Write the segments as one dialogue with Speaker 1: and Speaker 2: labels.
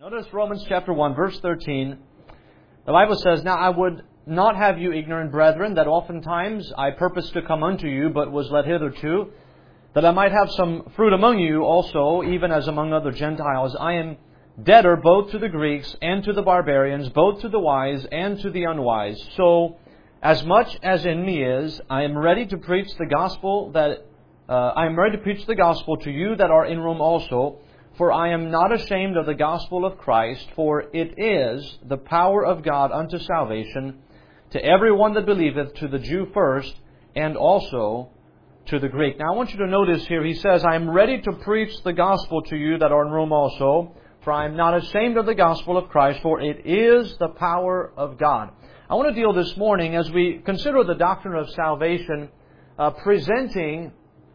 Speaker 1: Notice Romans chapter 1, verse 13. The Bible says, "Now I would not have you ignorant, brethren, that oftentimes I purposed to come unto you, but was led hitherto, that I might have some fruit among you also, even as among other Gentiles. I am debtor both to the Greeks and to the barbarians, both to the wise and to the unwise. So, as much as in me is, I am ready to preach the gospel to you that are in Rome also. For I am not ashamed of the gospel of Christ, for it is the power of God unto salvation to everyone that believeth, to the Jew first, and also to the Greek." Now I want you to notice here, he says, "I am ready to preach the gospel to you that are in Rome also, for I am not ashamed of the gospel of Christ, for it is the power of God." I want to deal this morning, as we consider the doctrine of salvation, presenting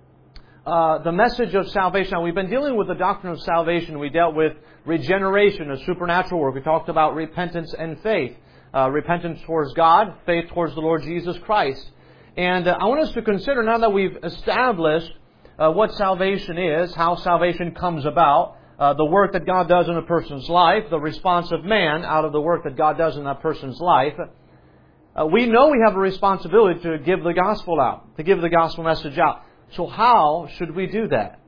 Speaker 1: the message of salvation. Now, we've been dealing with the doctrine of salvation. We dealt with regeneration, a supernatural work. We talked about repentance and faith. Repentance towards God, faith towards the Lord Jesus Christ. And I want us to consider, now that we've established what salvation is, how salvation comes about, the work that God does in a person's life, the response of man out of the work that God does in that person's life, we know we have a responsibility to give the gospel out, to give the gospel message out. So how should we do that?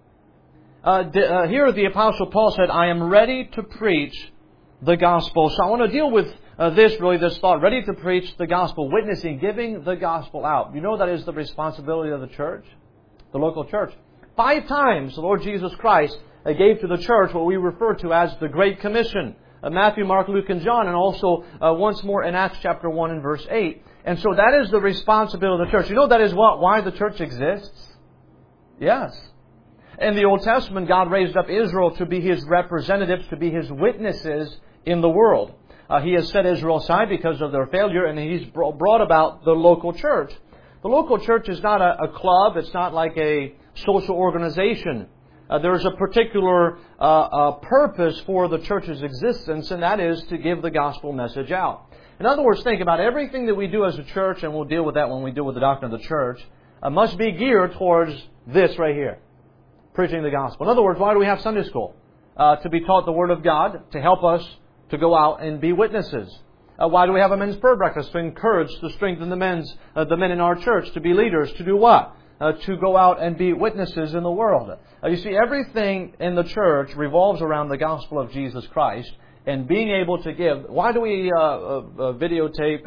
Speaker 1: Here the Apostle Paul said, "I am ready to preach the gospel." So I want to deal with this thought, ready to preach the gospel, witnessing, giving the gospel out. You know that is the responsibility of the church, the local church. 5 times the Lord Jesus Christ gave to the church what we refer to as the Great Commission. Matthew, Mark, Luke, and John, and also once more in Acts chapter 1 and verse 8. And so that is the responsibility of the church. You know that is why the church exists? Yes. In the Old Testament, God raised up Israel to be His representatives, to be His witnesses in the world. He has set Israel aside because of their failure, and He's brought about the local church. The local church is not a club. It's not like a social organization. There's a particular purpose for the church's existence, and that is to give the gospel message out. In other words, think about everything that we do as a church, and we'll deal with that when we deal with the doctrine of the church, must be geared towards this right here, preaching the gospel. In other words, why do we have Sunday school? To be taught the Word of God, to help us to go out and be witnesses. Why do we have a men's prayer breakfast? To encourage, to strengthen the men in our church, to be leaders, to do what? To go out and be witnesses in the world. You see, everything in the church revolves around the gospel of Jesus Christ and being able to give. Why do we videotape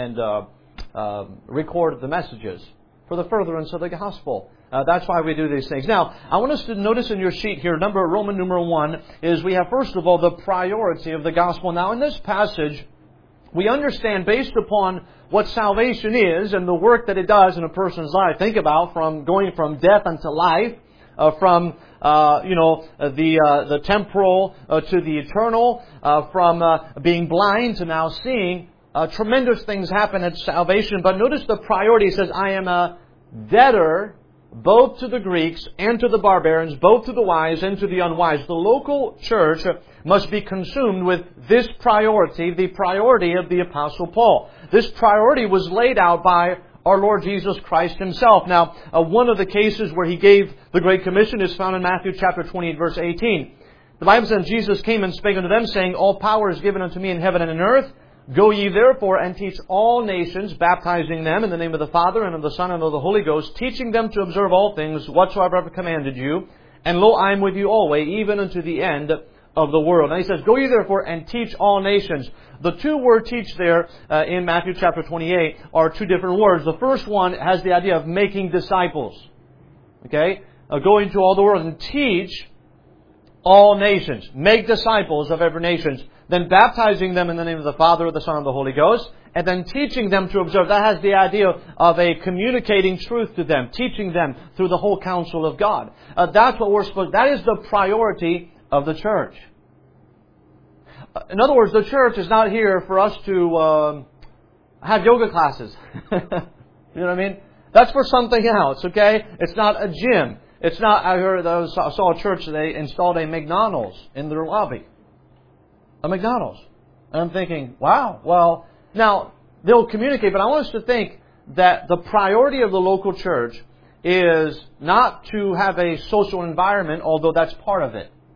Speaker 1: and record the messages? For the furtherance of the gospel. That's why we do these things. Now, I want us to notice in your sheet here, Roman numeral 1, is we have, first of all, the priority of the gospel. Now, in this passage, we understand, based upon what salvation is and the work that it does in a person's life. Think about going from death unto life, from the temporal to the eternal, from being blind to now seeing. Tremendous things happen at salvation, but notice the priority. It says, "I am a debtor both to the Greeks and to the barbarians, both to the wise and to the unwise." The local church must be consumed with this priority, the priority of the Apostle Paul. This priority was laid out by our Lord Jesus Christ Himself. Now, one of the cases where He gave the Great Commission is found in Matthew chapter 28, verse 18. The Bible says, "Jesus came and spake unto them, saying, All power is given unto me in heaven and in earth. Go ye therefore and teach all nations, baptizing them in the name of the Father and of the Son and of the Holy Ghost, teaching them to observe all things whatsoever I have commanded you. And lo, I am with you always, even unto the end of the world." And He says, "Go ye therefore and teach all nations." The two word "teach" there in Matthew chapter 28 are two different words. The first one has the idea of making disciples. Okay? Go into all the world and teach all nations. Make disciples of every nation. Then baptizing them in the name of the Father, the Son, and the Holy Ghost. And then teaching them to observe. That has the idea of a communicating truth to them. Teaching them through the whole counsel of God. That's what we're supposed to. That is the priority of the church. In other words, the church is not here for us to have yoga classes. You know what I mean? That's for something else, okay? It's not a gym. It's not, I saw a church, they installed a McDonald's in their lobby. A McDonald's. And I'm thinking, wow, well, now, they'll communicate, but I want us to think that the priority of the local church is not to have a social environment, although that's part of it.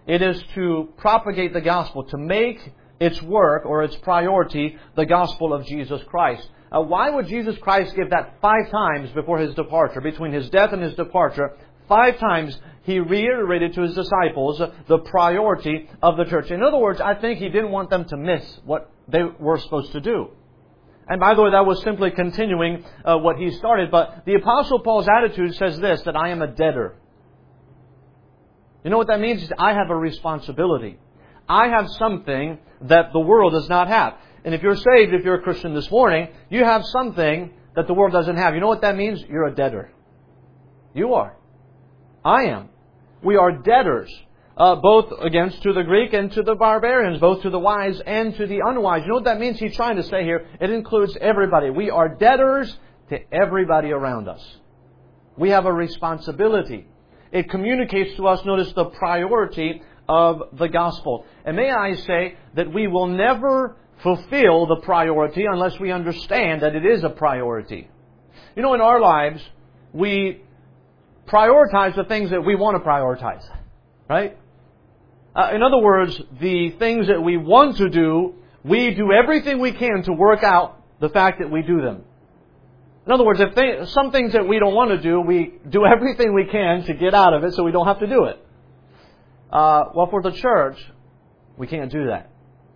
Speaker 1: It is to propagate the gospel, to make its work or its priority the gospel of Jesus Christ. Why would Jesus Christ give that 5 times before His departure? Between His death and His departure, 5 times He reiterated to His disciples the priority of the church. In other words, I think He didn't want them to miss what they were supposed to do. And by the way, that was simply continuing what He started. But the Apostle Paul's attitude says this, that I am a debtor. You know what that means? I have a responsibility. I have something that the world does not have. And if you're saved, if you're a Christian this morning, you have something that the world doesn't have. You know what that means? You're a debtor. You are. I am. We are debtors. Both against to the Greek and to the barbarians, both to the wise and to the unwise. You know what that means? He's trying to say here, it includes everybody. We are debtors to everybody around us. We have a responsibility. It communicates to us, notice, the priority of the gospel. And may I say that we will never fulfill the priority unless we understand that it is a priority. You know, in our lives, we prioritize the things that we want to prioritize. Right? In other words, the things that we want to do, we do everything we can to work out the fact that we do them. In other words, if some things that we don't want to do, we do everything we can to get out of it so we don't have to do it. Well, for the church, we can't do that.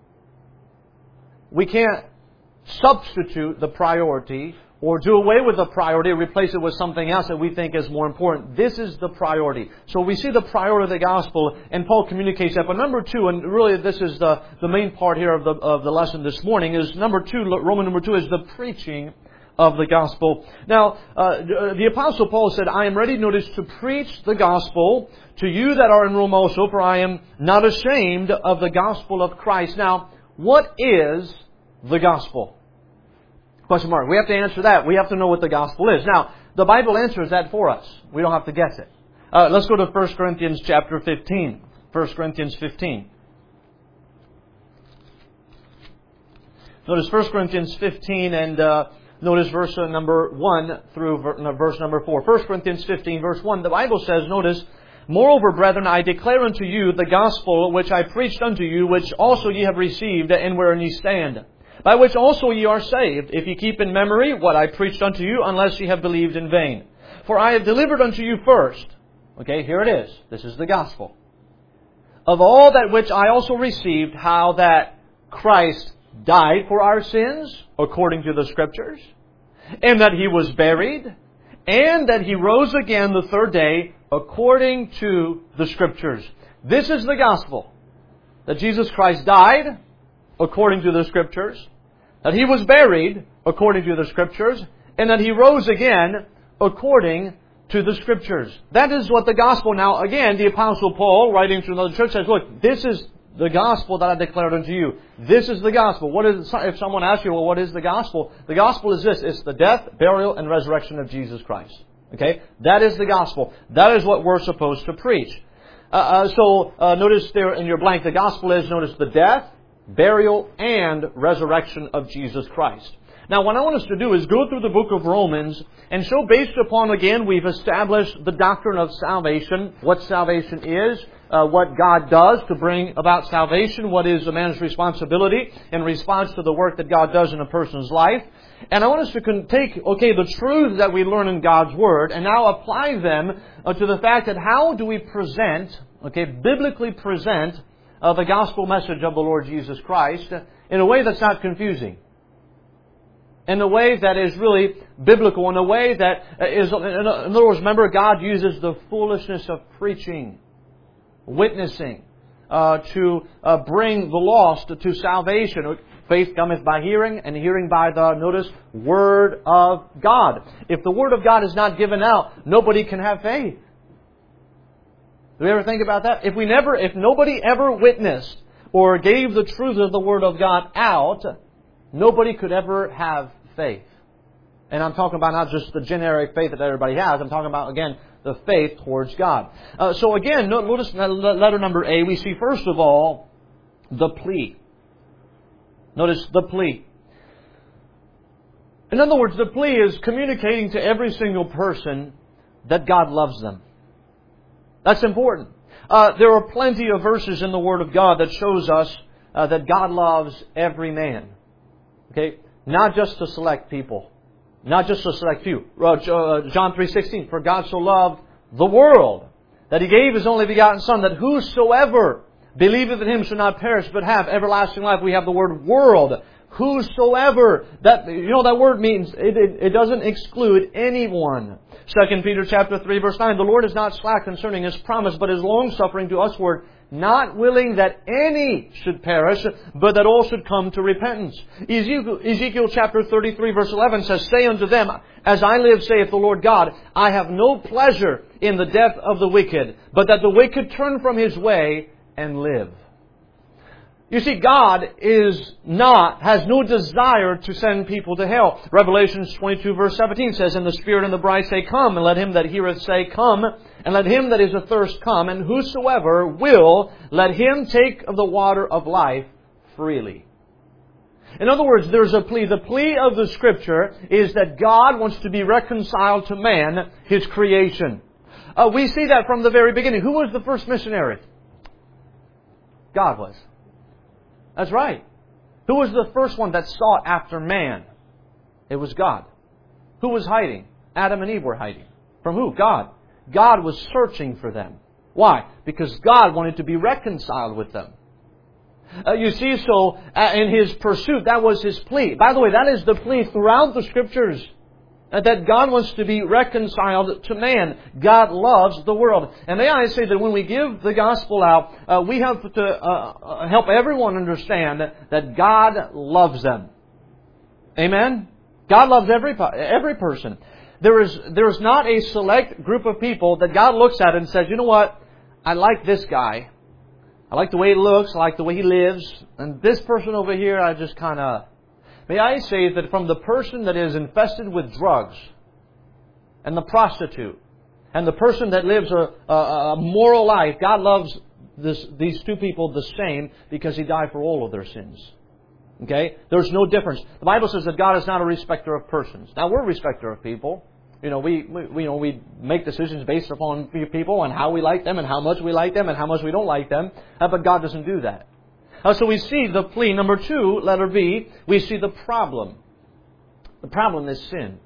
Speaker 1: We can't substitute the priority or do away with the priority and replace it with something else that we think is more important. This is the priority. So we see the priority of the gospel, and Paul communicates that. But number 2, and really this is the main part here of the lesson this morning, is number 2, Roman number 2, is the preaching of the gospel. Now, the Apostle Paul said, I am ready, notice, to preach the gospel to you that are in Rome also, for I am not ashamed of the gospel of Christ. Now, what is the gospel? Question mark. We have to answer that. We have to know what the gospel is. Now, the Bible answers that for us. We don't have to guess it. Let's go to 1 Corinthians chapter 15. 1 Corinthians 15. Notice 1 Corinthians 15 and notice verse number 1 through verse number 4. 1 Corinthians 15 verse 1. The Bible says, notice, Moreover, brethren, I declare unto you the gospel which I preached unto you, which also ye have received, and wherein ye stand, by which also ye are saved, if ye keep in memory what I preached unto you, unless ye have believed in vain. For I have delivered unto you first. Okay, here it is. This is the gospel. Of all that which I also received, how that Christ died for our sins, according to the Scriptures, and that He was buried, and that He rose again the 3rd day, according to the Scriptures. This is the gospel. That Jesus Christ died, according to the Scriptures, that He was buried, according to the Scriptures, and that He rose again, according to the Scriptures. That is what the gospel. Now, again, the Apostle Paul, writing to another church, says, look, this is the gospel that I declared unto you. This is the gospel. What is? If someone asks you, well, what is the gospel? The gospel is this. It's the death, burial, and resurrection of Jesus Christ. Okay? That is the gospel. That is what we're supposed to preach. Notice there in your blank, the gospel is, notice, the death, burial, and resurrection of Jesus Christ. Now, what I want us to do is go through the book of Romans and show, based upon, again, we've established the doctrine of salvation, what salvation is, what God does to bring about salvation, what is a man's responsibility in response to the work that God does in a person's life. And I want us to take, the truths that we learn in God's Word and now apply them to the fact that how do we present, biblically present the gospel message of the Lord Jesus Christ in a way that's not confusing. In a way that is really biblical, in a way that is, in other words, remember, God uses the foolishness of preaching, witnessing, to bring the lost to salvation. Faith cometh by hearing, and hearing by the, notice, Word of God. If the Word of God is not given out, nobody can have faith. Do you ever think about that? If nobody ever witnessed or gave the truth of the Word of God out, nobody could ever have faith. And I'm talking about not just the generic faith that everybody has. I'm talking about, again, the faith towards God. So again, notice letter number A, we see first of all the plea. Notice the plea. In other words, the plea is communicating to every single person that God loves them. That's important. There are plenty of verses in the Word of God that shows us that God loves every man. Okay? Not just to select people. Not just to select few. John 3:16, for God so loved the world that He gave His only begotten Son, that whosoever believeth in Him shall not perish but have everlasting life. We have the word world. Whosoever. That word means it doesn't exclude anyone. 2 Peter chapter 3 verse 9, the Lord is not slack concerning His promise, but is long-suffering to usward, not willing that any should perish, but that all should come to repentance. Ezekiel chapter 33 verse 11 says, say unto them, as I live, saith the Lord God, I have no pleasure in the death of the wicked, but that the wicked turn from his way and live. You see, God has no desire to send people to hell. Revelations 22 verse 17 says, and the Spirit and the bride say, come, and let him that heareth say, come, and let him that is athirst come, and whosoever will, let him take of the water of life freely. In other words, there's a plea. The plea of the Scripture is that God wants to be reconciled to man, His creation. We see that from the very beginning. Who was the first missionary? God was. That's right. Who was the first one that sought after man? It was God. Who was hiding? Adam and Eve were hiding. From who? God. God was searching for them. Why? Because God wanted to be reconciled with them. You see, so in His pursuit, that was His plea. By the way, that is the plea throughout the Scriptures. That God wants to be reconciled to man. God loves the world. And may I say that when we give the gospel out, we have to help everyone understand that God loves them. Amen? God loves every person. There is not a select group of people that God looks at and says, you know what? I like this guy. I like the way he looks. I like the way he lives. And this person over here, I just kind of... May I say that from the person that is infested with drugs, and the prostitute, and the person that lives a moral life, God loves these two people the same because He died for all of their sins. Okay? There's no difference. The Bible says that God is not a respecter of persons. Now, we're a respecter of people. We make decisions based upon people and how we like them and how much we like them and how much we don't like them. But God doesn't do that. So we see the plea. Number 2, letter B, we see the problem. The problem is sin.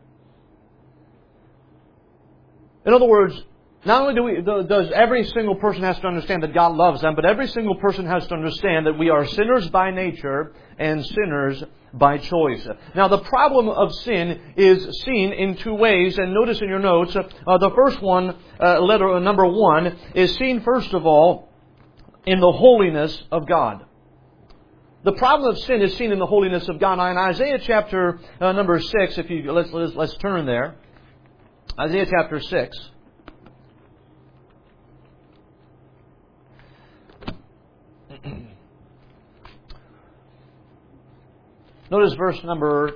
Speaker 1: In other words, not only does every single person has to understand that God loves them, but every single person has to understand that we are sinners by nature and sinners by choice. Now, the problem of sin is seen in 2 ways, and notice in your notes, the first one, number 1, is seen first of all in the holiness of God. The problem of sin is seen in the holiness of God. Now, in Isaiah chapter number 6, let's turn there. Isaiah chapter 6. Notice verse number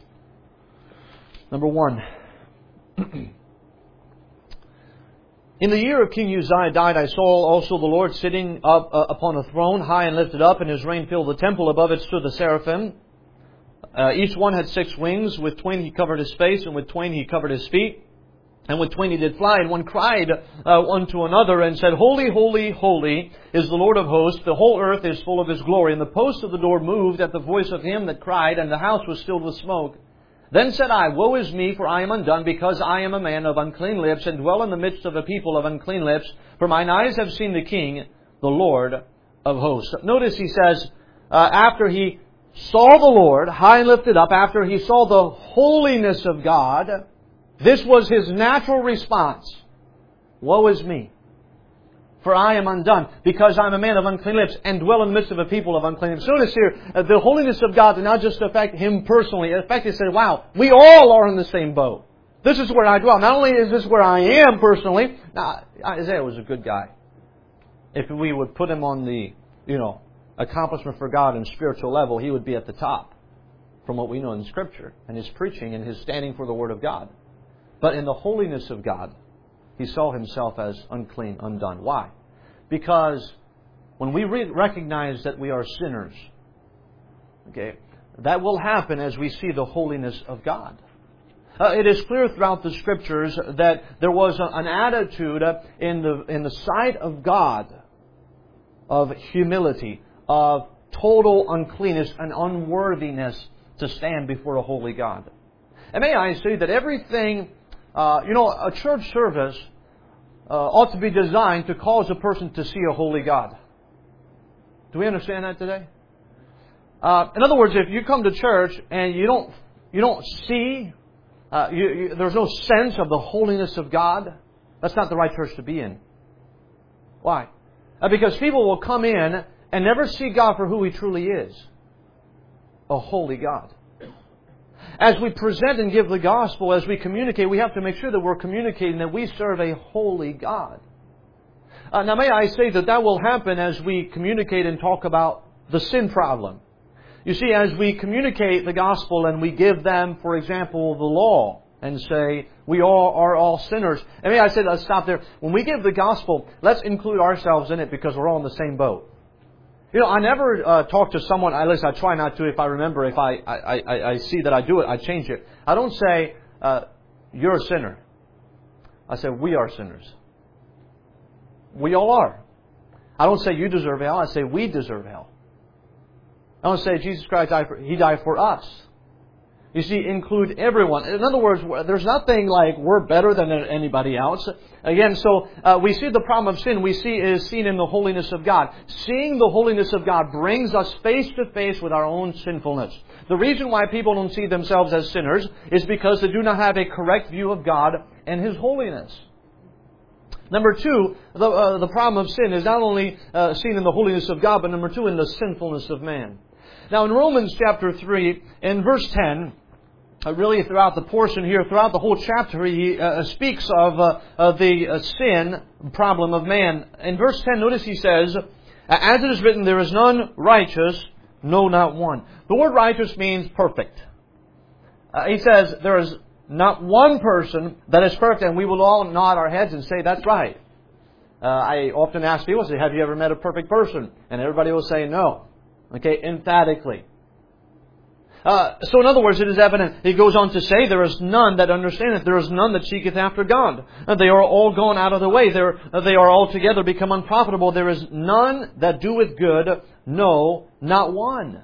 Speaker 1: 1. In the year of King Uzziah died, I saw also the Lord sitting up upon a throne, high and lifted up, and His reign filled the temple. Above it stood the seraphim. Each one had 6 wings. With twain He covered His face, and with twain He covered His feet. And with twain He did fly. And one cried unto another, and said, Holy, holy, holy is the Lord of hosts. The whole earth is full of His glory. And the posts of the door moved at the voice of Him that cried, and the house was filled with smoke. Then said I, Woe is me, for I am undone, because I am a man of unclean lips, and dwell in the midst of a people of unclean lips. For mine eyes have seen the King, the Lord of hosts. Notice he says, after he saw the Lord, high and lifted up, after he saw the holiness of God, this was his natural response. Woe is me, for I am undone, because I am a man of unclean lips, and dwell in the midst of a people of unclean lips. Notice here, the holiness of God did not just affect him personally. In fact, he said, wow, we all are in the same boat. This is where I dwell. Not only is this where I am personally, now, Isaiah was a good guy. If we would put him on the, accomplishment for God and spiritual level, he would be at the top from what we know in Scripture and his preaching and his standing for the Word of God. But in the holiness of God, he saw himself as unclean, undone. Why? Because when we recognize that we are sinners, that will happen as we see the holiness of God. It is clear throughout the Scriptures that there was an attitude in the sight of God of humility, of total uncleanness and unworthiness to stand before a holy God. And may I say that everything, a church service ought to be designed to cause a person to see a holy God. Do we understand that today? In other words, if you come to church and you don't see, there's no sense of the holiness of God, that's not the right church to be in. Why? Because people will come in and never see God for who He truly is. A holy God. As we present and give the gospel, as we communicate, we have to make sure that we're communicating that we serve a holy God. Now may I say that will happen as we communicate and talk about the sin problem. You see, as we communicate the gospel and we give them, for example, the law, and say, we all are all sinners. And may I say, let's stop there. When we give the gospel, let's include ourselves in it because we're all in the same boat. I never talk to someone, at least I try not to if I remember, if I see that I do it, I change it. I don't say, you're a sinner. I say, we are sinners. We all are. I don't say you deserve hell, I say we deserve hell. I don't say Jesus Christ He died for us. You see, include everyone. In other words, there's nothing like we're better than anybody else. Again, so we see the problem of sin is seen in the holiness of God. Seeing the holiness of God brings us face to face with our own sinfulness. The reason why people don't see themselves as sinners is because they do not have a correct view of God and His holiness. Number two, the problem of sin is not only seen in the holiness of God, but number two, in the sinfulness of man. Now in Romans chapter 3, in verse 10, really throughout the portion here, throughout the whole chapter, he speaks of the sin problem of man. In verse 10, notice he says, as it is written, there is none righteous, no, not one. The word righteous means perfect. He says, there is not one person that is perfect, and we will all nod our heads and say, that's right. I often ask people, say, have you ever met a perfect person? And everybody will say no. Okay, emphatically. So in other words, it is evident. He goes on to say, there is none that understandeth, there is none that seeketh after God. They are all gone out of the way. They are altogether become unprofitable. There is none that doeth good, no, not one.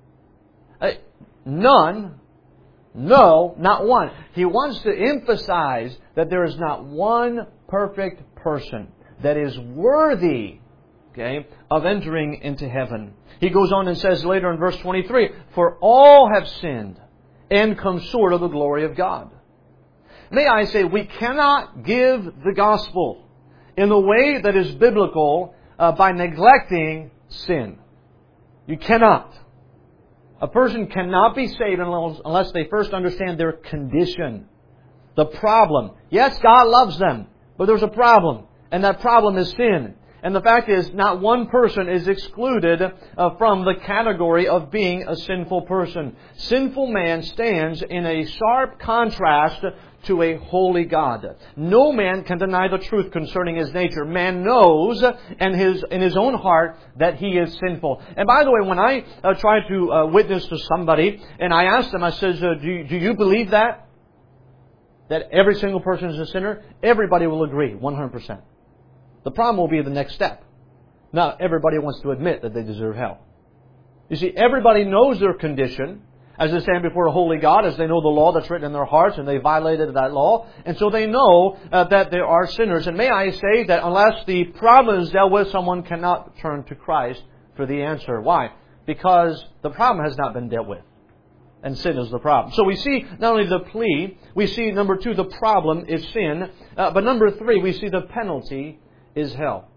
Speaker 1: None, no, not one. He wants to emphasize that there is not one perfect person that is worthy, of entering into heaven. He goes on and says later in verse 23, for all have sinned and come short of the glory of God. May I say, we cannot give the gospel in the way that is biblical by neglecting sin. You cannot. A person cannot be saved unless they first understand their condition. The problem. Yes, God loves them, but there's a problem, and that problem is sin. And the fact is, not one person is excluded from the category of being a sinful person. Sinful man stands in a sharp contrast to a holy God. No man can deny the truth concerning his nature. Man knows in his own heart that he is sinful. And by the way, when I try to witness to somebody, and I ask them, I says, do you believe that? That every single person is a sinner? Everybody will agree, 100%. The problem will be the next step. Now, everybody wants to admit that they deserve hell. You see, everybody knows their condition as they stand before a holy God, as they know the law that's written in their hearts, and they violated that law. And so they know that there are sinners. And may I say that unless the problem is dealt with, someone cannot turn to Christ for the answer. Why? Because the problem has not been dealt with. And sin is the problem. So we see not only the plea, we see, number two, the problem is sin. But number three, we see the penalty is hell.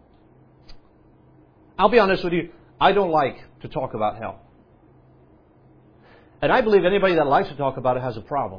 Speaker 1: I'll be honest with you, I don't like to talk about hell. And I believe anybody that likes to talk about it has a problem.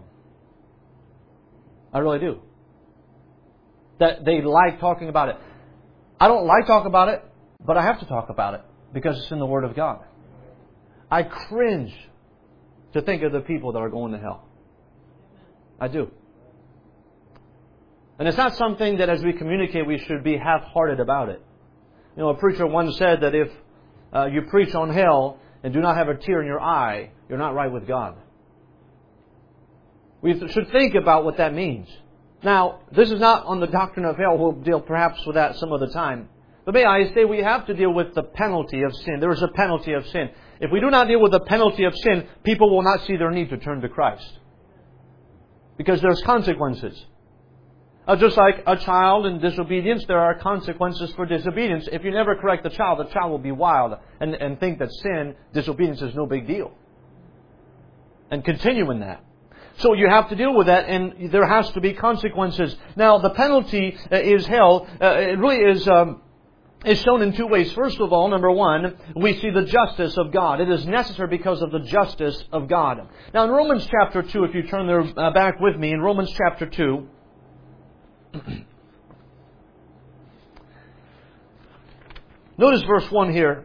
Speaker 1: I really do. That they like talking about it. I don't like talking about it, but I have to talk about it because it's in the Word of God. I cringe to think of the people that are going to hell. I do. And it's not something that as we communicate we should be half-hearted about it. A preacher once said that if you preach on hell and do not have a tear in your eye, you're not right with God. We should think about what that means. Now, this is not on the doctrine of hell. We'll deal perhaps with that some other time. But may I say, we have to deal with the penalty of sin. There is a penalty of sin. If we do not deal with the penalty of sin, people will not see their need to turn to Christ. Because there's consequences. Just like a child in disobedience, there are consequences for disobedience. If you never correct the child will be wild and think that sin, disobedience is no big deal. And continue in that. So you have to deal with that, and there has to be consequences. Now, the penalty is hell. It really is shown in two ways. First of all, number one, we see the justice of God. It is necessary because of the justice of God. Now, in Romans chapter 2, if you turn there back with me, in Romans chapter 2, notice verse 1 here.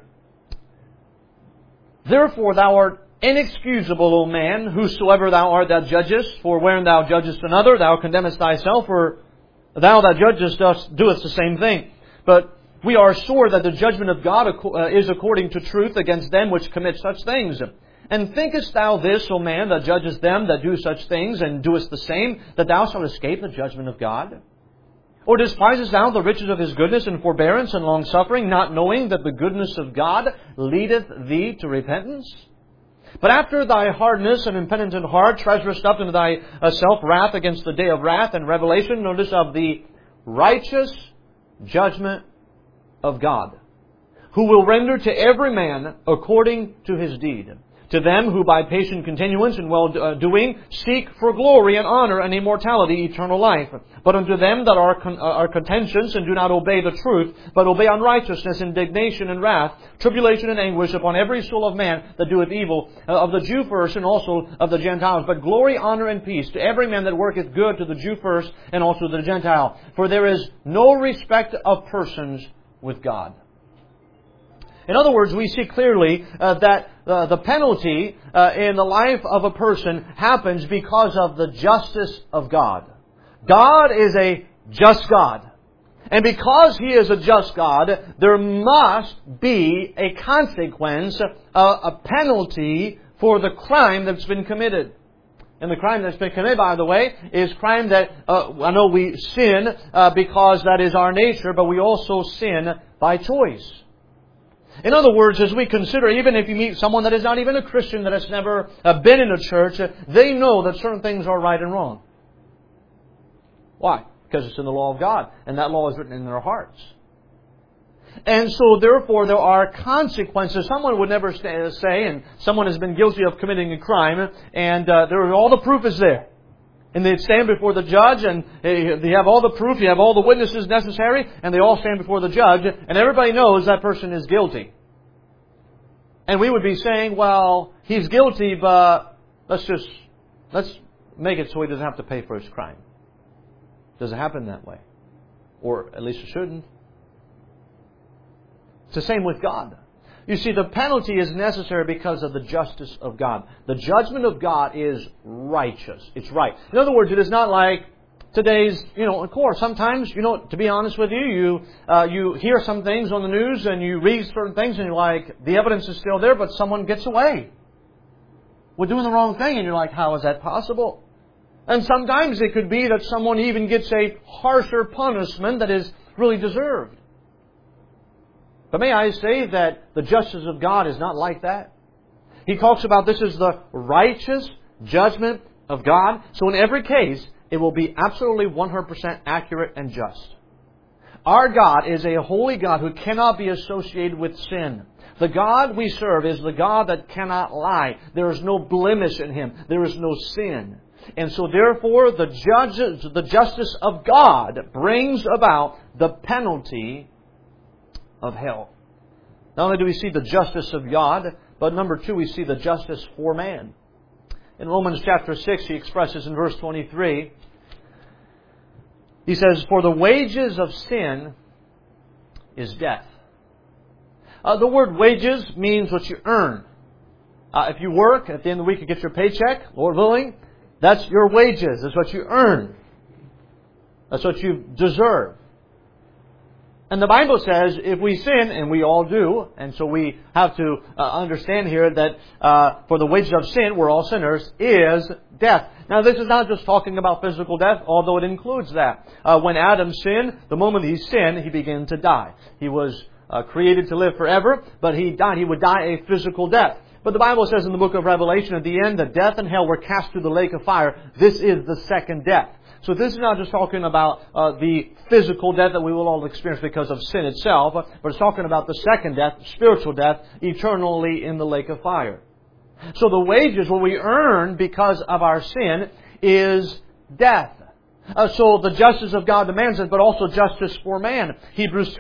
Speaker 1: Therefore thou art inexcusable, O man, whosoever thou art that judgest. For wherein thou judgest another, thou condemnest thyself, for thou that judgest doest the same thing. But we are sure that the judgment of God is according to truth against them which commit such things. And thinkest thou this, O man, that judgest them that do such things, and doest the same, that thou shalt escape the judgment of God? Or despisest thou the riches of His goodness and forbearance and longsuffering, not knowing that the goodness of God leadeth thee to repentance? But after thy hardness and impenitent heart treasurest up into thyself wrath against the day of wrath and revelation, notice, of the righteous judgment of God, who will render to every man according to his deed. To them who by patient continuance and well-doing seek for glory and honor and immortality, eternal life. But unto them that are contentious and do not obey the truth, but obey unrighteousness, indignation and wrath, tribulation and anguish upon every soul of man that doeth evil, of the Jew first and also of the Gentiles. But glory, honor, and peace to every man that worketh good, to the Jew first and also to the Gentile. For there is no respect of persons with God. In other words, we see clearly that the penalty in the life of a person happens because of the justice of God. God is a just God. And because He is a just God, there must be a consequence, a penalty for the crime that's been committed. And the crime that's been committed, by the way, is crime that, I know we sin because that is our nature, but we also sin by choice. In other words, as we consider, even if you meet someone that is not even a Christian, that has never been in a church, they know that certain things are right and wrong. Why? Because it's in the law of God, and that law is written in their hearts. And so, therefore, there are consequences. Someone would never say, and someone has been guilty of committing a crime, and all the proof is there. And they stand before the judge, and they have all the proof, you have all the witnesses necessary, and they all stand before the judge, and everybody knows that person is guilty. And we would be saying, well, he's guilty, but let's make it so he doesn't have to pay for his crime. Doesn't happen that way. Or at least it shouldn't. It's the same with God. You see, the penalty is necessary because of the justice of God. The judgment of God is righteous. It's right. In other words, it is not like today's, of course, sometimes, to be honest with you, you hear some things on the news and you read certain things and you're like, the evidence is still there, but someone gets away. We're doing the wrong thing, and you're like, how is that possible? And sometimes it could be that someone even gets a harsher punishment that is really deserved. But may I say that the justice of God is not like that? He talks about this as the righteous judgment of God. So in every case, it will be absolutely 100% accurate and just. Our God is a holy God who cannot be associated with sin. The God we serve is the God that cannot lie. There is no blemish in Him. There is no sin. And so therefore, the justice of God brings about the penalty of hell. Not only do we see the justice of God, but number two, we see the justice for man. In Romans chapter 6, he expresses in verse 23, he says, "For the wages of sin is death." The word wages means what you earn. If you work, at the end of the week you get your paycheck, Lord willing, that's your wages. That's what you earn. That's what you deserve. And the Bible says if we sin, and we all do, and so we have to understand here that for the wages of sin, we're all sinners, is death. Now this is not just talking about physical death, although it includes that. When Adam sinned, the moment he sinned, he began to die. He was created to live forever, but he died. He would die a physical death. But the Bible says in the book of Revelation at the end that death and hell were cast through the lake of fire. This is the second death. So this is not just talking about the physical death that we will all experience because of sin itself, but it's talking about the second death, spiritual death, eternally in the lake of fire. So the wages, what we earn because of our sin, is death. So the justice of God demands it, but also justice for man. Hebrews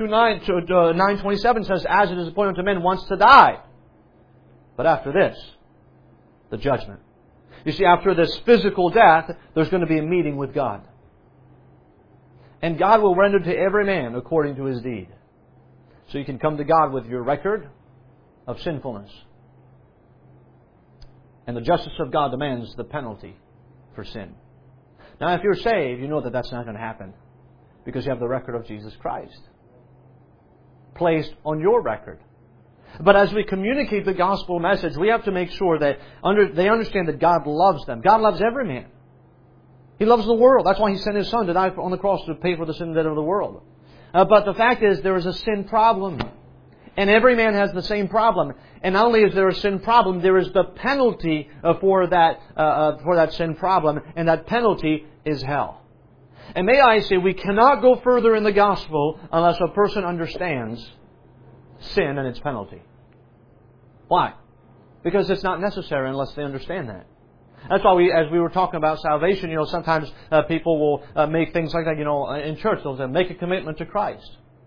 Speaker 1: 9:27 says, as it is appointed to men once to die. But after this, the judgment. You see, after this physical death, there's going to be a meeting with God. And God will render to every man according to his deed. So you can come to God with your record of sinfulness. And the justice of God demands the penalty for sin. Now, if you're saved, you know that that's not going to happen. Because you have the record of Jesus Christ placed on your record. But as we communicate the gospel message, we have to make sure that they understand that God loves them. God loves every man. He loves the world. That's why He sent His Son to die on the cross to pay for the sin debt of the world. But the fact is, there is a sin problem. And every man has the same problem. And not only is there a sin problem, there is the penalty for that sin problem. And that penalty is hell. And may I say, we cannot go further in the gospel unless a person understands sin and its penalty. Why? Because it's not necessary unless they understand that. That's why as we were talking about salvation, sometimes people will make things like that, in church. They'll say, make a commitment to Christ.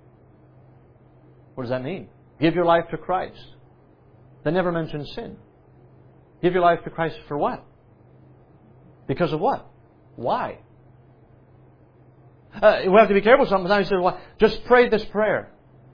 Speaker 1: What does that mean? Give your life to Christ. They never mention sin. Give your life to Christ for what? Because of what? Why? We have to be careful sometimes. You say, well, just pray this prayer.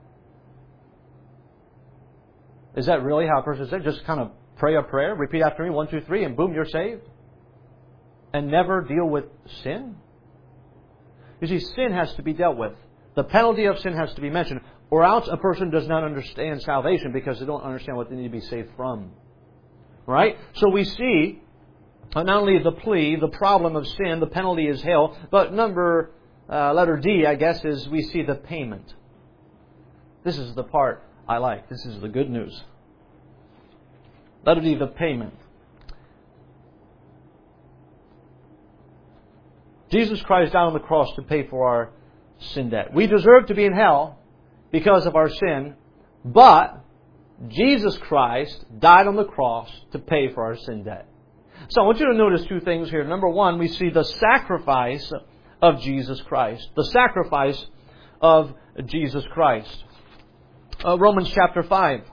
Speaker 1: Is that really how a person says? Just kind of pray a prayer, repeat after me, 1, 2, 3, and boom, you're saved? And never deal with sin? You see, sin has to be dealt with. The penalty of sin has to be mentioned. Or else a person does not understand salvation because they don't understand what they need to be saved from. Right? So we see not only the plea, the problem of sin, the penalty is hell, but letter D, I guess, is we see the payment. This is the part I like. This is the good news. Letter D, the payment. Jesus Christ died on the cross to pay for our sin debt. We deserve to be in hell because of our sin, but Jesus Christ died on the cross to pay for our sin debt. So I want you to notice two things here. Number one, we see the sacrifice of Jesus Christ. The sacrifice of Jesus Christ. Romans chapter 5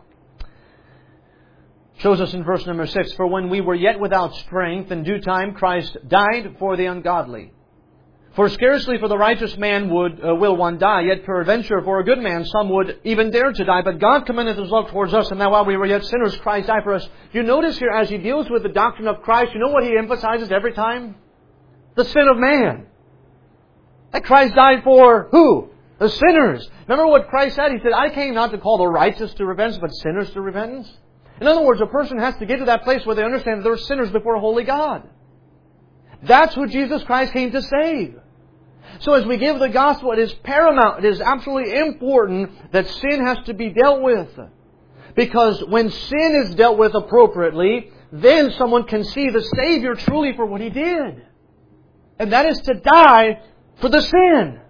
Speaker 1: shows us in verse number 6, for when we were yet without strength, in due time Christ died for the ungodly. For scarcely for the righteous man will one die, yet peradventure for a good man some would even dare to die. But God commendeth His love towards us, and that while we were yet sinners, Christ died for us. You notice here, as He deals with the doctrine of Christ, you know what He emphasizes every time? The sin of man. That Christ died for who? The sinners. Remember what Christ said? He said, I came not to call the righteous to repentance, but sinners to repentance. In other words, a person has to get to that place where they understand that they're sinners before a holy God. That's who Jesus Christ came to save. So as we give the gospel, it is paramount, it is absolutely important that sin has to be dealt with. Because when sin is dealt with appropriately, then someone can see the Savior truly for what He did. And that is to die for the sin.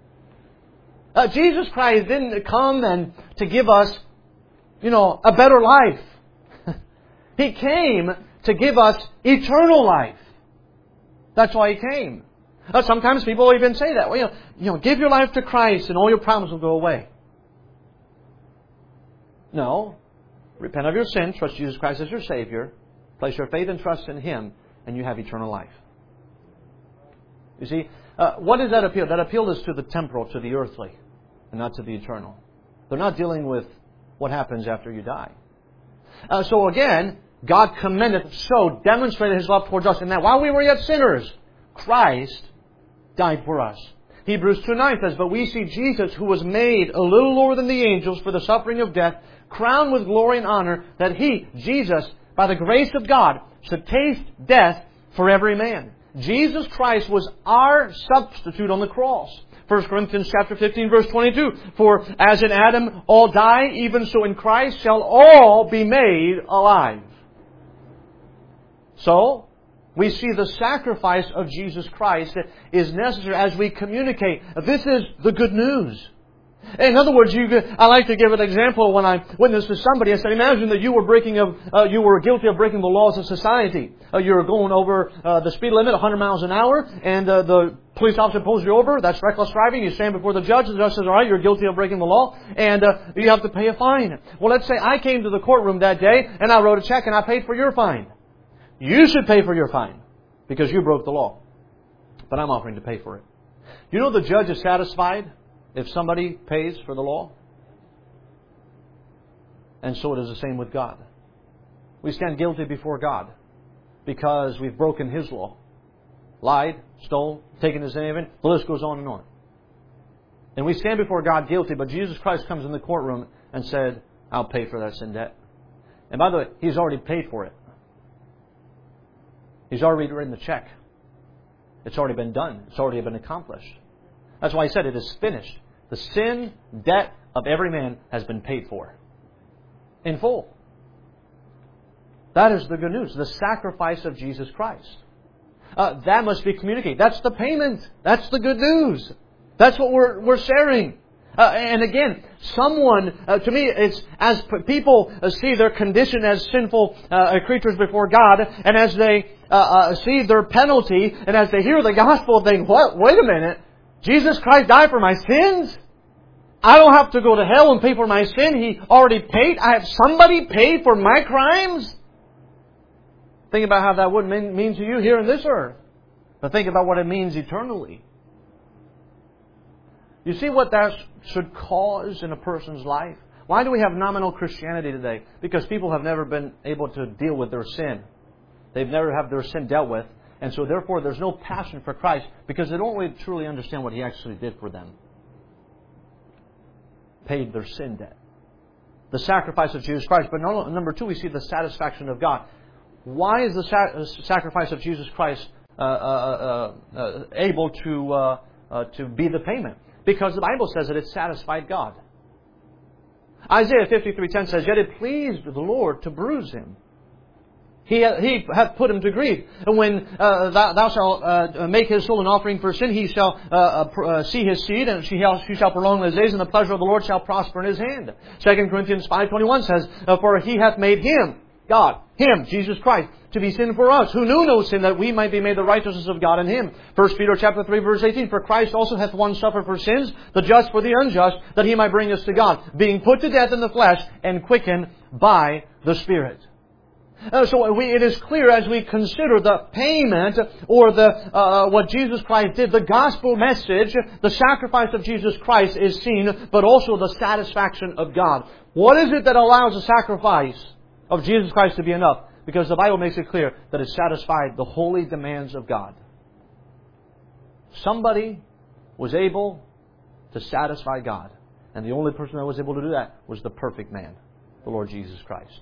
Speaker 1: Jesus Christ didn't come and to give us, a better life. He came to give us eternal life. That's why He came. Sometimes people even say that. Well, give your life to Christ and all your problems will go away. No. Repent of your sin, trust Jesus Christ as your Savior, place your faith and trust in Him, and you have eternal life. You see, what does that appeal? That appeal is to the temporal, to the earthly, and not to the eternal. They're not dealing with what happens after you die. So again, God commended, demonstrated His love towards us, in that while we were yet sinners, Christ died for us. Hebrews 2:9 says, "But we see Jesus, who was made a little lower than the angels for the suffering of death, crowned with glory and honor, that He, Jesus, by the grace of God, should taste death for every man." Jesus Christ was our substitute on the cross. 1 Corinthians chapter 15, verse 22. "For as in Adam all die, even so in Christ shall all be made alive." So, we see the sacrifice of Jesus Christ is necessary as we communicate. This is the good news. In other words, I like to give an example when I witness to somebody. I said, imagine that you were guilty of breaking the laws of society. You were going over the speed limit, 100 miles an hour, and the police officer pulls you over. That's reckless driving. You stand before the judge. The judge says, all right, you're guilty of breaking the law, and you have to pay a fine. Well, let's say I came to the courtroom that day, and I wrote a check, and I paid for your fine. You should pay for your fine, because you broke the law. But I'm offering to pay for it. You know the judge is satisfied if somebody pays for the law? And so it is the same with God. We stand guilty before God because we've broken His law. Lied, stole, taken His name. The list goes on and on. And we stand before God guilty, but Jesus Christ comes in the courtroom and said, I'll pay for that sin debt. And by the way, He's already paid for it. He's already written the check. It's already been done. It's already been accomplished. That's why He said it is finished. The sin debt of every man has been paid for. In full. That is the good news. The sacrifice of Jesus Christ. That must be communicated. That's the payment. That's the good news. That's what we're sharing. And again, to me, it's as people see their condition as sinful creatures before God, and as they see their penalty, and as they hear the gospel, they think, what? Wait a minute. Jesus Christ died for my sins? I don't have to go to hell and pay for my sin. He already paid. I have somebody pay for my crimes? Think about how that would mean to you here on this earth. But think about what it means eternally. You see what that should cause in a person's life? Why do we have nominal Christianity today? Because people have never been able to deal with their sin. They've never had their sin dealt with. And so therefore there's no passion for Christ because they don't really truly understand what He actually did for them. Paid their sin debt. The sacrifice of Jesus Christ. But number two, we see the satisfaction of God. Why is the sacrifice of Jesus Christ able to be the payment? Because the Bible says that it satisfied God. Isaiah 53:10 says, "Yet it pleased the Lord to bruise Him. He hath put Him to grief. And when thou shalt make His soul an offering for sin, He shall see His seed, and she shall prolong His days, and the pleasure of the Lord shall prosper in His hand." 2 Corinthians 5:21 says, "For He hath made Him," God, Him, Jesus Christ, "to be sin for us, who knew no sin, that we might be made the righteousness of God in Him." 1 Peter chapter 3, verse 18, "For Christ also hath once suffered for sins, the just for the unjust, that He might bring us to God, being put to death in the flesh, and quickened by the Spirit." So it is clear as we consider the payment or what Jesus Christ did, the gospel message, the sacrifice of Jesus Christ is seen, but also the satisfaction of God. What is it that allows the sacrifice of Jesus Christ to be enough? Because the Bible makes it clear that it satisfied the holy demands of God. Somebody was able to satisfy God. And the only person that was able to do that was the perfect man, the Lord Jesus Christ.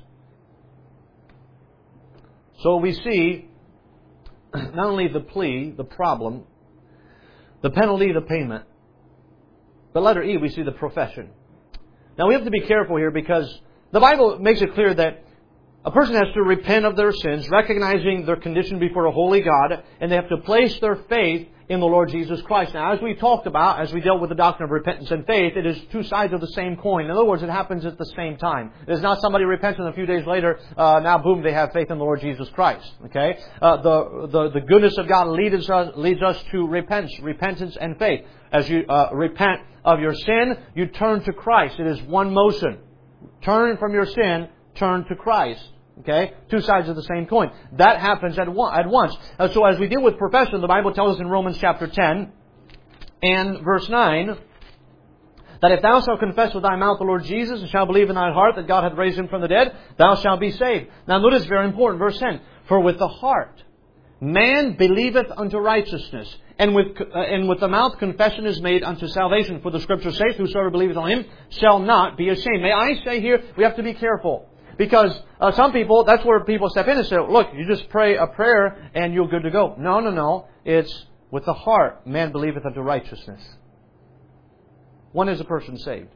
Speaker 1: So we see not only the plea, the problem, the penalty, the payment, but letter E, we see the profession. Now we have to be careful here because the Bible makes it clear that a person has to repent of their sins, recognizing their condition before a holy God, and they have to place their faith in the Lord Jesus Christ. Now, as we talked about, as we dealt with the doctrine of repentance and faith, it is two sides of the same coin. In other words, it happens at the same time. It is not somebody repents and a few days later, now boom, they have faith in the Lord Jesus Christ. Okay? The goodness of God leads us to repentance and faith. As you repent of your sin, you turn to Christ. It is one motion. Turn from your sin, turn to Christ. Okay? Two sides of the same coin. That happens at once. So as we deal with profession, the Bible tells us in Romans chapter 10 and verse 9 that if thou shalt confess with thy mouth the Lord Jesus and shalt believe in thine heart that God hath raised Him from the dead, thou shalt be saved. Now notice very important, verse 10. For with the heart man believeth unto righteousness, and with the mouth confession is made unto salvation. For the Scripture saith, whosoever believeth on Him shall not be ashamed. May I say here, we have to be careful. Because some people, that's where people step in and say, look, you just pray a prayer and you're good to go. No. It's with the heart man believeth unto righteousness. When is a person saved?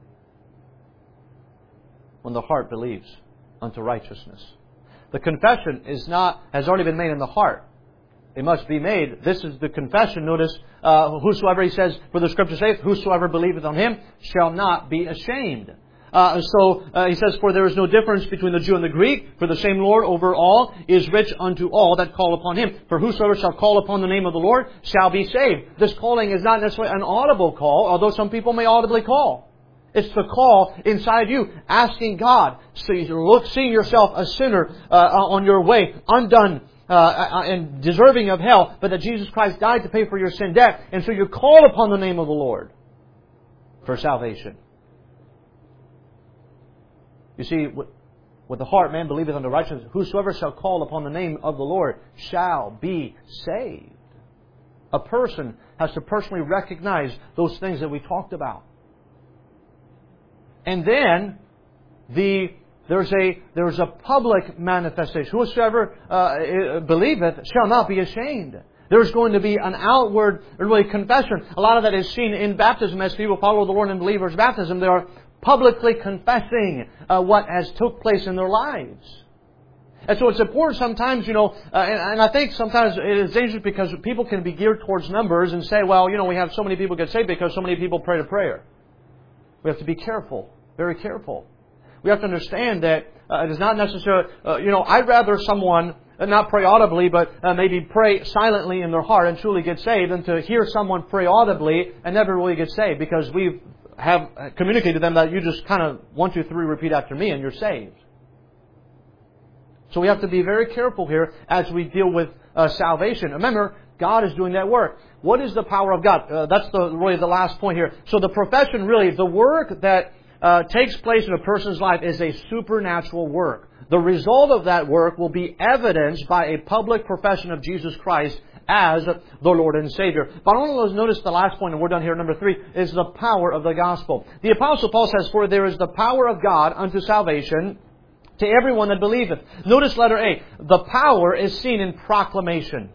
Speaker 1: When the heart believes unto righteousness. The confession has already been made in the heart. It must be made. This is the confession. Notice, whosoever, he says, for the Scripture saith, whosoever believeth on Him shall not be ashamed. He says, for there is no difference between the Jew and the Greek, for the same Lord over all is rich unto all that call upon Him. For whosoever shall call upon the name of the Lord shall be saved. This calling is not necessarily an audible call, although some people may audibly call. It's the call inside you, asking God, seeing yourself a sinner on your way, undone, and deserving of hell, but that Jesus Christ died to pay for your sin debt, and so you call upon the name of the Lord for salvation. You see, with the heart man believeth unto righteousness, whosoever shall call upon the name of the Lord shall be saved. A person has to personally recognize those things that we talked about. And then there's a public manifestation. Whosoever believeth shall not be ashamed. There's going to be an outward confession. A lot of that is seen in baptism as people follow the Lord in believers' baptism. They are publicly confessing what has took place in their lives. And so it's important sometimes, and I think sometimes it is dangerous because people can be geared towards numbers and say, well, we have so many people get saved because so many people pray a prayer. We have to be careful, very careful. We have to understand that it is not necessarily, I'd rather someone not pray audibly, but maybe pray silently in their heart and truly get saved than to hear someone pray audibly and never really get saved, because we have communicated to them that you just kind of 1, 2, 3 repeat after me and you're saved. So we have to be very careful here as we deal with salvation. Remember, God is doing that work. What is the power of God? That's really the last point here. So the profession, really, the work that takes place in a person's life is a supernatural work. The result of that work will be evidenced by a public profession of Jesus Christ as the Lord and Savior. But I want to notice the last point, and we're done here, number 3, is the power of the gospel. The Apostle Paul says, for there is the power of God unto salvation to everyone that believeth. Notice letter A. The power is seen in proclamation.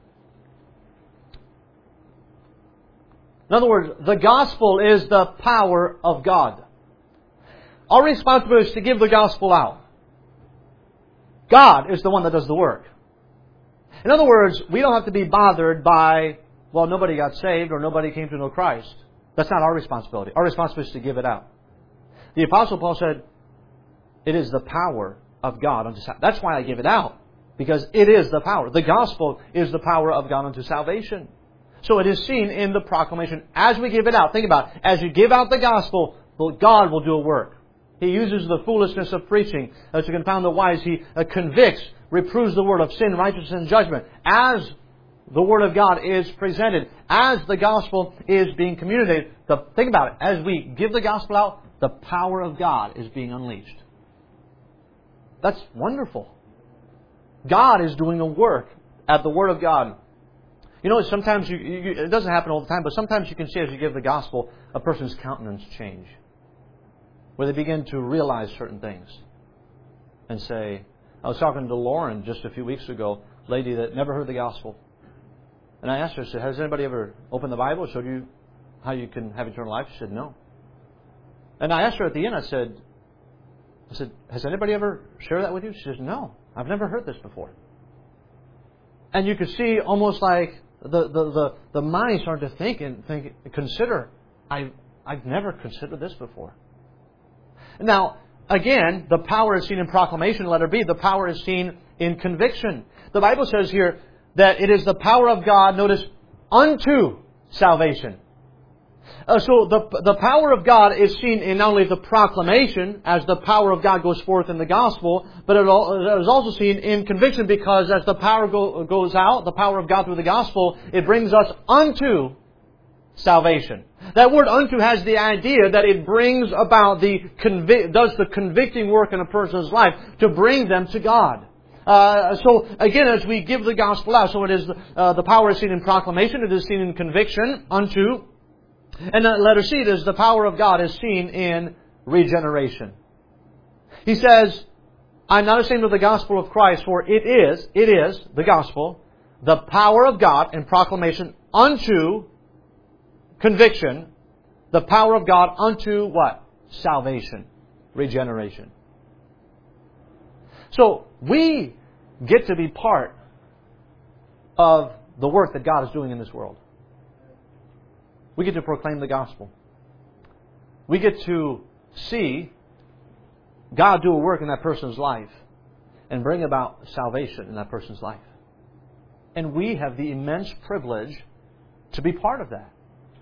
Speaker 1: In other words, the gospel is the power of God. Our responsibility is to give the gospel out. God is the one that does the work. In other words, we don't have to be bothered by, well, nobody got saved or nobody came to know Christ. That's not our responsibility. Our responsibility is to give it out. The Apostle Paul said, it is the power of God unto salvation. That's why I give it out. Because it is the power. The gospel is the power of God unto salvation. So it is seen in the proclamation. As we give it out, think about it. As you give out the gospel, God will do a work. He uses the foolishness of preaching to confound the wise. He convicts, reproves the word of sin, righteousness, and judgment. As the Word of God is presented, as the gospel is being communicated, think about it. As we give the gospel out, the power of God is being unleashed. That's wonderful. God is doing a work at the Word of God. Sometimes it doesn't happen all the time, but sometimes you can see as you give the gospel, a person's countenance change. Where they begin to realize certain things. And say, I was talking to Lauren just a few weeks ago, a lady that never heard the gospel. And I asked her, I said, has anybody ever opened the Bible and showed you how you can have eternal life? She said, no. And I asked her at the end, I said, has anybody ever shared that with you? She says, no, I've never heard this before. And you could see almost like the mind started to think and consider, I've never considered this before. Now, again, the power is seen in proclamation, letter B. The power is seen in conviction. The Bible says here that it is the power of God, notice, unto salvation. So the power of God is seen in not only the proclamation, as the power of God goes forth in the gospel, but it is also seen in conviction, because as the power goes out, the power of God through the gospel, it brings us unto salvation. That word unto has the idea that it brings about does the convicting work in a person's life to bring them to God. So again, as we give the gospel out, so it is the power is seen in proclamation, it is seen in conviction unto, and letter C, it is the power of God is seen in regeneration. He says, I'm not ashamed of the gospel of Christ, for it is the gospel, the power of God in proclamation unto conviction, the power of God unto what? Salvation, regeneration. So we get to be part of the work that God is doing in this world. We get to proclaim the gospel. We get to see God do a work in that person's life and bring about salvation in that person's life. And we have the immense privilege to be part of that.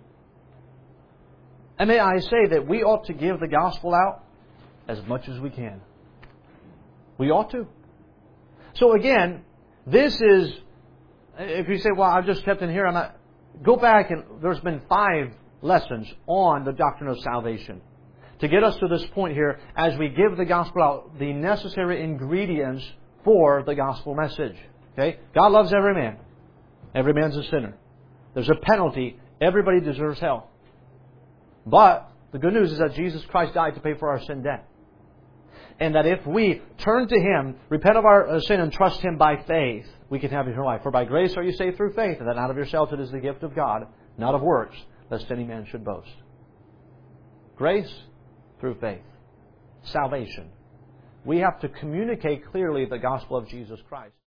Speaker 1: And may I say that we ought to give the gospel out as much as we can. We ought to. So again, this is, if you say, well, I've just stepped in here, I'm not, go back and there's been 5 lessons on the doctrine of salvation. To get us to this point here, as we give the gospel out, the necessary ingredients for the gospel message. Okay? God loves every man. Every man's a sinner. There's a penalty. Everybody deserves hell. But the good news is that Jesus Christ died to pay for our sin debt. And that if we turn to Him, repent of our sin and trust Him by faith, we can have eternal life. For by grace are you saved through faith, and that not of yourselves it is the gift of God, not of works, lest any man should boast. Grace through faith. Salvation. We have to communicate clearly the gospel of Jesus Christ.